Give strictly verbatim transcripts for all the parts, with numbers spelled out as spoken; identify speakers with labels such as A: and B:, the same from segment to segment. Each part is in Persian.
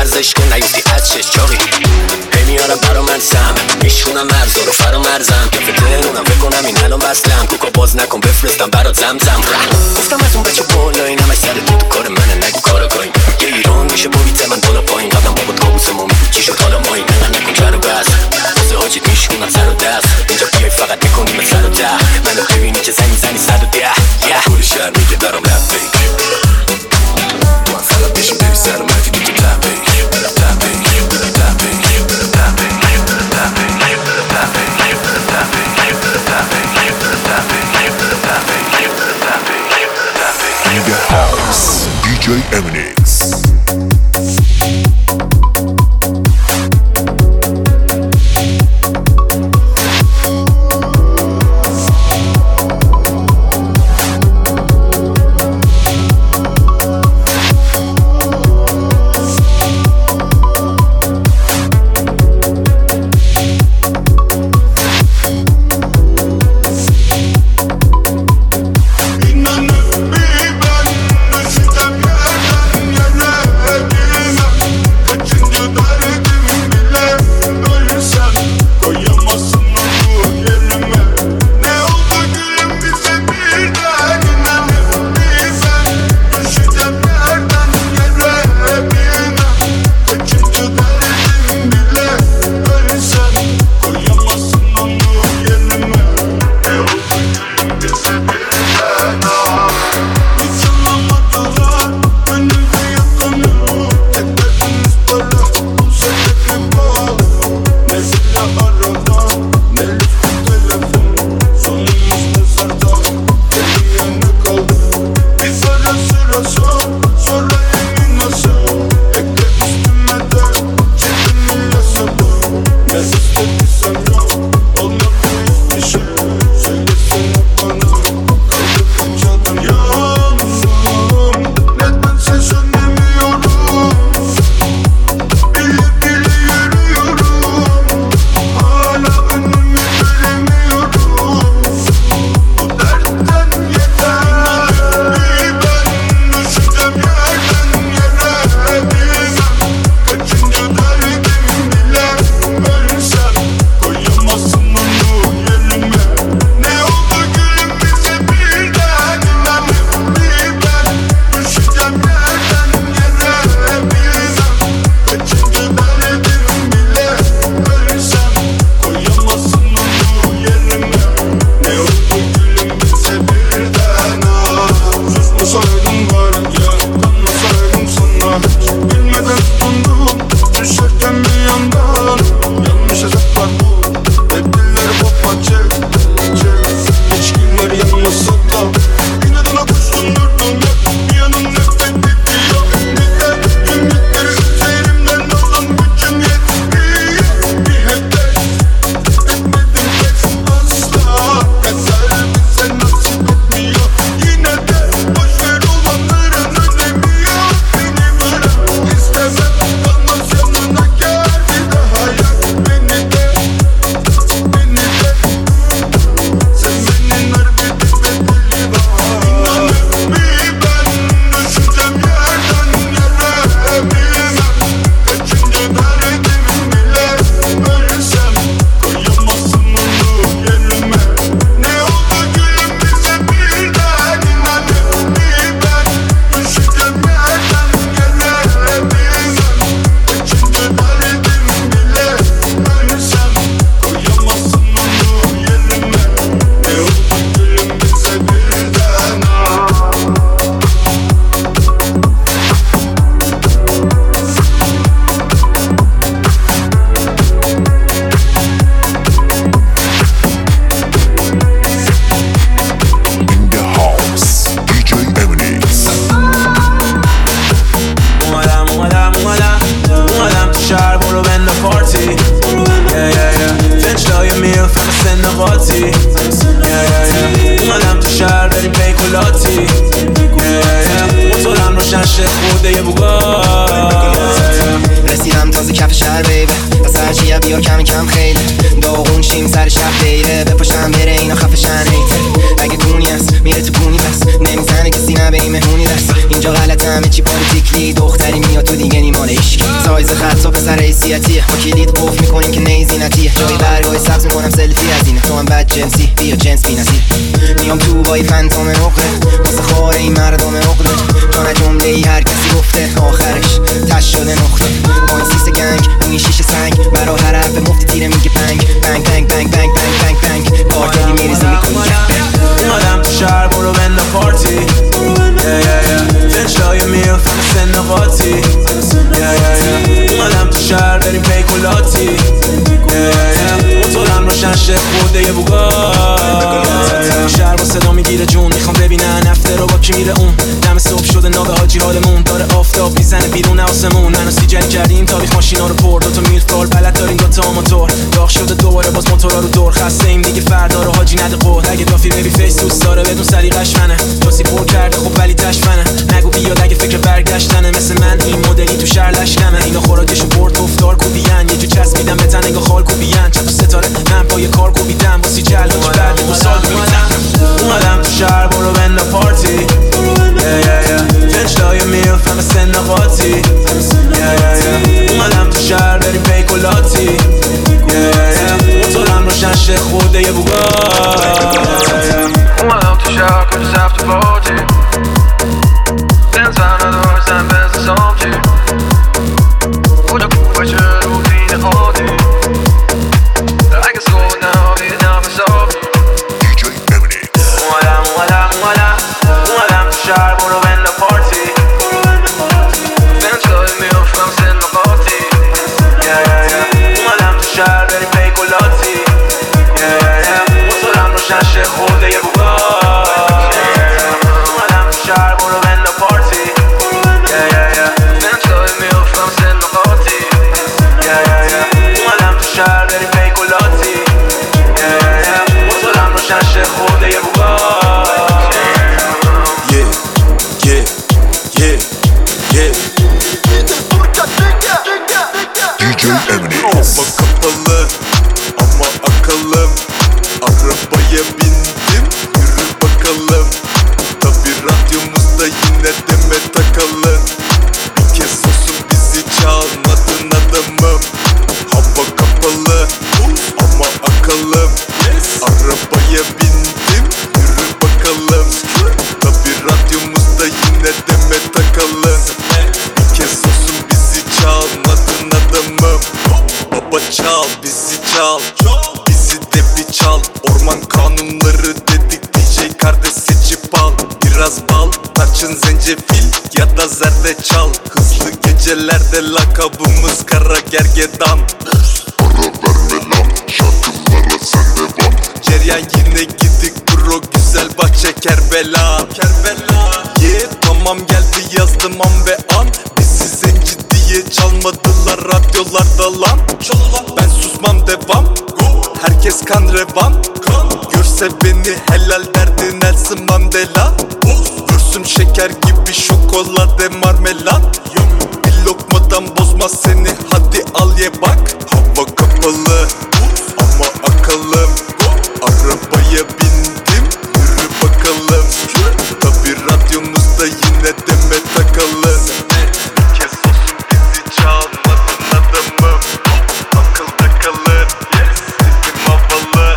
A: ورزش کن نیفتی از چش چاقی هی میارم برا من سم میشونم مرزا رو فرا مرزم که فترونم فکر کنم این الان بستم کوکا باز نکن بفرستم برات زمزم گفتم از اون بچه بالا این همش سر تو تو کار منه نگو کارا گایم یه ایران میشه محیط من بالا پایین قدم بابا تابوسمون میگو چی شد حالا مایی نگن نکن کر و بس واسه حاجیت میشونم سر و دست اینجا بیای فقط میکنیم سر و ده منو ببینی که زنی زنی صد و ده کل شهر میگه برام لبیک تو هم فقط بشین بری سر و مردی تو تو لبیک
B: In the house, D J Eminix.
C: رسیدم تازه کف شهر بیبه از هرچیه بیار کم کم خیلی داغون شیم سر شب دیره بپاشم بره اینا خفشن ایتر اگه گونی هست میره تو گونی پس نمیزنه کسی نه به این مهمونی دست. اینجا غلط همه چی پالیتیکلی، دختری میاد تو دیگه نیمال عشقی. سایز خط و پسر حیثیتیه، با کلید قفل میکنیم که نیزینتیه. جای برگاه سبز میکنم سلفی از اینه، تو هم بد جنسی بیا جنس بینسی. میام تو با یه فنتام نقره واسه خاره این مردم عقده. جان جمله ای هر کسی گفته آخرش تش شده نقطه. با این سیست گنگ اون شیشه سنگ برا هر حرف مفتی تیره میگه پنگ بنگ بنگ بنگ بنگ بنگ بنگ بنگ. کارتلی میریزی میکنی
D: اومدم تو شهر برو بند پارتی فنشای میل فهم سن قاطی. اومدم تو شهر بریم پیکولاتی موتورم روشن شه خورده یه بوگات. شهر با صدا میگیره جون، میخوام ببینن افته رو با کی میره اون. دم صبح شده نابه حاجی حالمون داره آفتاب میزنه بیرون آسمون. منو سیجل کردیم تاریخ ماشینا رو پر، دوتا میلفال بلد داریم دوتا موتور. داغ شده دوباره باز موتورا رو دور، خسته ایم دیگه فردا رو حاجی نده قول. اگه دافی بیبی فیس دوست داره بدون سلیقش منه، توسی پر کرده خب ولی تشمنه. نگو بیاد اگه فکر برگشتنه، مثل من این مدلی تو شهر لشکمه. اینا خوراکشو برد گفتار کوبیان، یه جو چسبیدم به تن انگار خال کوبیان. چند تا ستاره من پای کار کوبیدم واسه جلوش بعد دو سال میتم. اومدم تو شهر برو بند پارتی فنشای میل فهم سن قاطی. اومدم تو شهر بریم پیکولاتی موتورم روشن شه خورده یه بوگات.
E: اومدم تو شهر کجا سفت پارتی بنز نداره زن بنز سامتی. کجا کوبه چه روتین عادی اگه سود نهابی نم حسابی. اومدم اومدم اومدم اومدم تو شهر برو بند پارتی بنز لای میفتم سن قاطی. اومدم تو شهر بریم پیکولاتی موتورم روشن شه خورده یه بوگات. اومدم تو شهر برو بند پارتی بنز لای میفتم سن قاطی. اومدم تو شهر بریم پیکولاتی موتورم روشن شه خورده یه بوگات.
F: Hava kapalı ama akalım, arabaya bindim yürü bakalım. Tabi radyomuzda yine deme takalım, bir kez olsun bizi çalmadın adamım. Hava kapalı ama akalım, arabaya bindim yürü bakalım. Tabi radyomuzda yine deme takalım, bir kez olsun bizi çalmadın adamım. Baba çal bizi çal, bizi de bir çal. Orman kanunları dedik D J kardeş seçip al. Biraz bal, tarçın zencefil ya da zerdeçal. Hızlı gecelerde lakabımız kara gergedan.
B: Para verme lan şarkılara sen devam.
F: Ceryan yine gidik bro güzel bahçe Kerbela. Kerbela yeah, tamam geldi yazdım an ve an. Bizi zenci diye çalmadılar radyolarda lan. Ben susmam devam, herkes kan revan. Görse beni helal derdi Nelson Mandela. Görsüm şeker gibi şokolade marmelat. Bir lokmadan bozmaz seni hadi al ye bak. Hava kapalı ama akalım, arabaya bindim yürü bakalım. Tabi radyomuzda yine deme takalım, bir kez olsun bizi çalmadın adamım. Akılda kalır sesim havalı,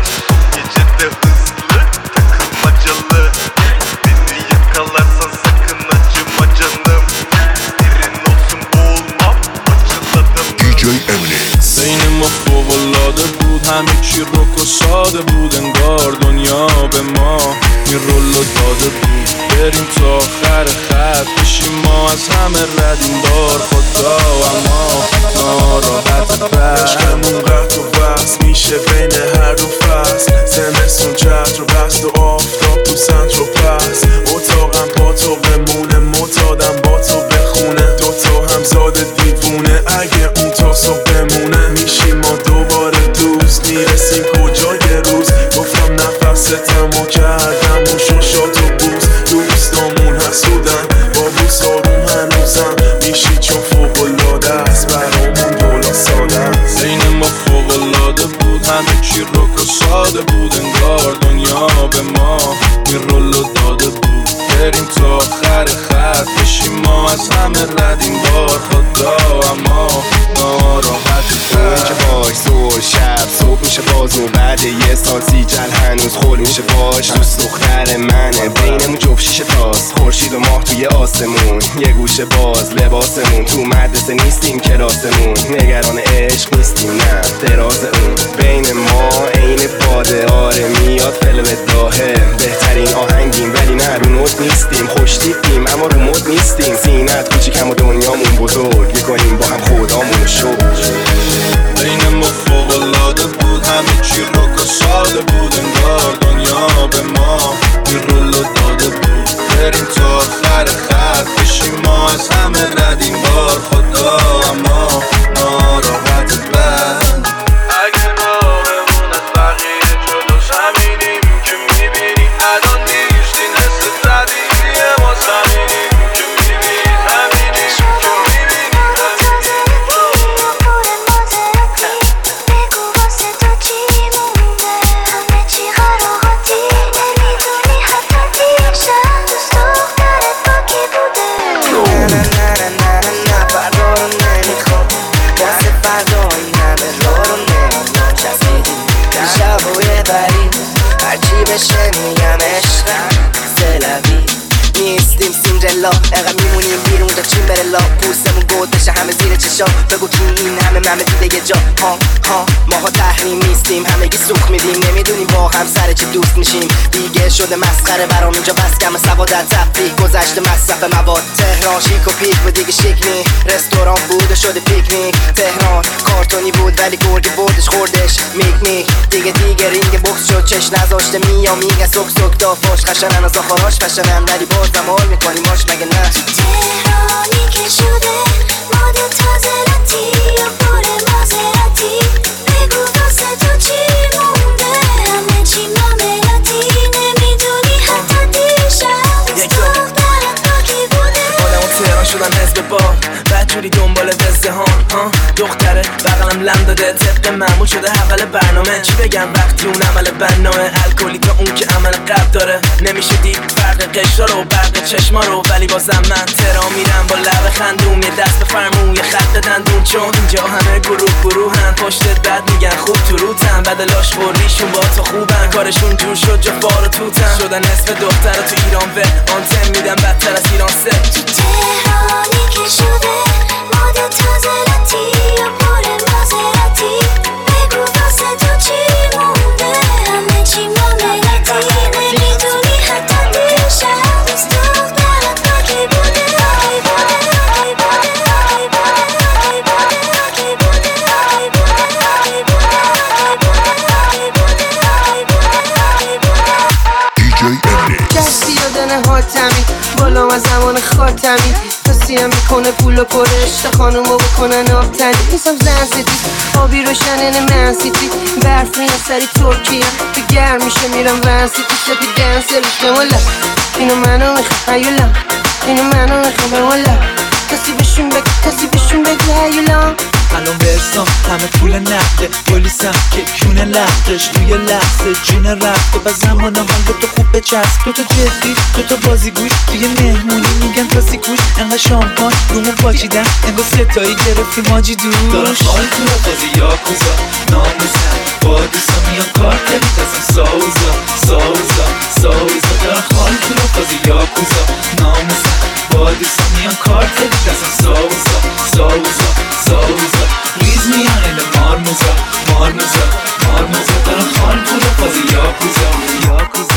F: gecede hızlı takılmacalı. Beni yakalarsan sakın acıma canım, derin olsun boğulmam acıladım.
B: D J Eminix.
G: بین ما فوق‌العاده بود، همه چی رک و ساده بود، انگار دنیا به ما این رولو داده بود. بریم تا آخر خط بشیم ما از همه رد این بار خدا، اما ناراحت بر
H: عشقمون قطع و بس میشه بین هر دو فصل. زمستون جد رو بست و آفتاب تو سنت رو پس. اتاقم با تو بمونه، معتادم با تو بخونه. دوتا همزاد دیوونه اگه اون تا صبح بمونه. میشیم ما دوباره دوست، میرسیم کجای روز. گفتم نفستم و کردم و شاشات و بوس. دوستامون حسودن با بوس آروم هنوزم. میشی چون فوق‌العاده است برامون دولا ساده است.
G: بین ما فوق‌العاده بود، همه چی رک و ساده بود، انگار دنیا به ما این رولو داده بود. بریم تا آخر خط بشیم ما از همه ردیم بار خدا اما ناراحتی
I: اون که باش زور شب صبح میشه باز و بعد یه سال سی جل هنوز خول میشه باش دوست دختر منه بینمون جفت شیشه تاست خورشید و ماه توی آسمون یه گوشه باز لباسمون تو مدرسه نیستیم کلاسمون نگران عشق نیستیم نه دراز اون بین ما عین باده آره میاد فلو داهه بهترین آهنگیم ولی نه رو نوت نیستیم خوش تیپیم اما رو مد نیستیم سینت کوچیکم و دنیامون بزرگ میکنیم با هم خدامون شکر
G: بین ما فوق‌العاده بود همه چی رک و ساده بود انگار دنیا به ما این رولو داده بود بریم تا آخر خط بشیم ما از همه ردیم بار خدا اما ناراحت بد
D: اگه راهمون از بقیه جلوش همینیم که میبینی الان نیشتی نسل طبیعیه ما زمینیم که میبینی همینیم که میبینی
C: بشه میگم عشقم سلوی نیستیم سینجلا اقا میمونیم بیرون تا چین بره لا پوستمون گود بشه همه زیر چشا بگو کی این همه ممه دیده یه جا ها ها ماها تحریم نیستیم همگی سوخ میدیم نمیدونیم با هم سر چه دوست میشیم دیگه شده مسخره برام اینجا بس کم سوادت تفریح گذشته مصرف مواد تهران شیک و پیک و دیگه شیک نی رستوران بود و شده پیکنیک تهران کارتونی بود ولی گرگی بردش خوردش میک میک دیگه دیگه رینگ بوکس شد چش نذاشته میا میگه سک سک دافاش خشنن از آخراش فشنن ولی باز زمان میکنیم ماش مگه نه
J: تهرانی که شده ماد تازه راتی یا پر مازراتی بگو واسه تو چی مونده همه چی معاملاتی نمیدونی حتی دیشب دوست دخترت با کی بوده
E: آدم و تهران شدن حزب بار بدجوری دنبال وزده ها ها دختره بغلم لم داده طبق معمول شده اول برنامه چی بگم وقتی اون عمل بنامه الکلی تا اون که عمل قبل داره نمیشه دید فرق قشرا رو برق چشما رو ولی بازم من تهران میرم با لب خندون یه دست بفرمون یه خط دندون چون اینجا همه گروه گروهن پشتت بد میگن خوب تو روتن بدلاش خوریشون با تو خوبن کارشون جور شد جا فار و توتن شدن نصف دختر تو ایران و آنتن میدن بدتر از ایران سه
J: تهرانی که شده ماد تازه راتی یا پر مازراتی بگو واسه تو چی مونده همه چی معاملاتی نمیدونی حتی دیشب دوست دخترت با کی بوده
C: دستی دادن حاتمی بالا و زمان خاتمی توصیه میکنه پول و پرشت خانومو بکنن آبتنی نیستم زن سیتی آبی روشنن من سیتی برف میره سری ترکیه به گرم میشه میرم ون سیتی سپی دنسل بمالا اینو منو میخوام هیولا اینو منو میخوام بمالا کسی بشون بگه کسی بشون بگه هیولا
K: الان برسام همه پول نقده پلیسم که کونه لختش توی لحظه جون رفته و زمان حال به تو خوب بچسب تو تو جدی تو تو بازی گوش توی مهمونی میگن تاسی گوش انقدر شامپان رومو پاچیدن انگار ستایی گرفتی ماجی دوش
L: دارم حال تو رو بازی یاکوزا ناموزن با دوستا میان کار کنی تازم ساوزا ساوزا ساوزا دارم حال تو رو بازی یاکوزا ناموزن با دوستا میان کار کنی تازم ساوزا ساوزا ساوزا ریز میان el مارموزا مارموزا مارموزا دارم حال تو رو بازی یاکوزا یاکوزا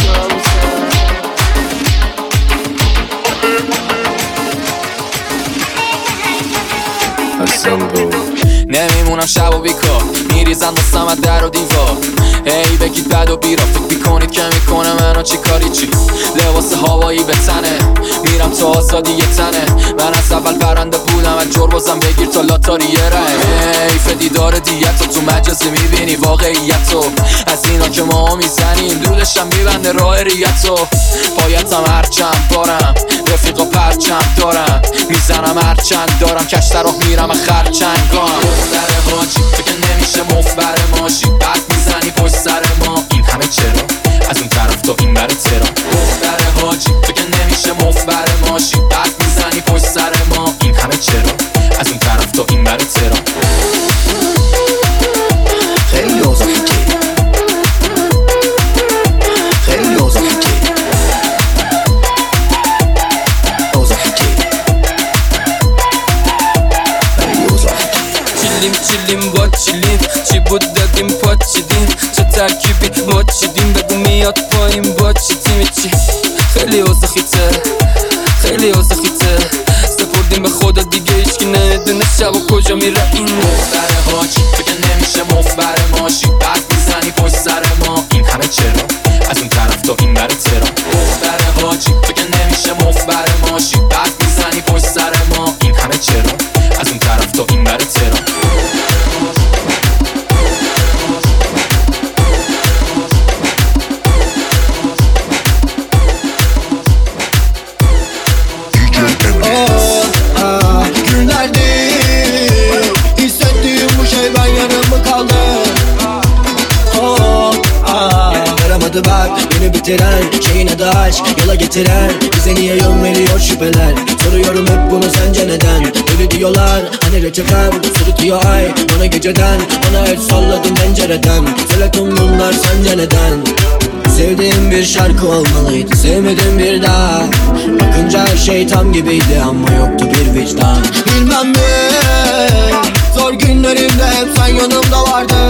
M: نمیمونم شب و بیکار میریزن مستمت در و دیوار هی بگید بد و بیرا فکر میکنید که میکنه منو چی کاری چی لباس هوایی به تنه میرم تو آزادی یه تنه من از اول پرنده بودم از جربازم بگیر تا لاتاری یه ره حیف دیدار دیتو تو مجازی میبینی واقعیتو از اینا که ما میزنیم دودشم میبنده راه ریتو پایتم هرچند بارم رفیقا پرچم دارم میزنم هرچند دارم کشتر راه میرم خرچنگام دختر حاجی تو که نمیشه مفبر ماشی بعد میزنی پشت سر ما این همه چرا از اون طرف تا این بر تهران دختر حاجی تو که نمیشه
N: چیلیم چیلیم با چیلیم چی بود دادیم پا چیدیم چه ترکیبی ما چیدیم بگو میاد پایین با چی تیمی چی خیلی اوضاع خیته خیلی اوضاع خیته سپردیم به خدا دیگه هیچکی نمیدونه شب و کجا میره این
M: مختره هاچی بگه نمیشه مفبر ماشی بعد میزنی پشت سر ما این همه چرا از اون طرف تا این بره ترا مختره هاچی بگه نمیشه مفبر ماشی بعد میزنی پشت سر ما این همه چرا از اون طرف تا این بره ترا
O: Bak beni bitiren şeyin adı aşk yola getiren bize niye yol veriyor şüpheler soruyorum hep bunu sence neden öyle diyorlar hani reçetem sırıtıyor ay bana geceden bana el salladım pencereden söyle tüm bunlar sence neden sevdiğim bir şarkı olmalıydı sevmedim bir daha bakınca her şey tam gibiydi ama yoktu bir vicdan bilmem mi zor günlerimde hep sen yanımda vardın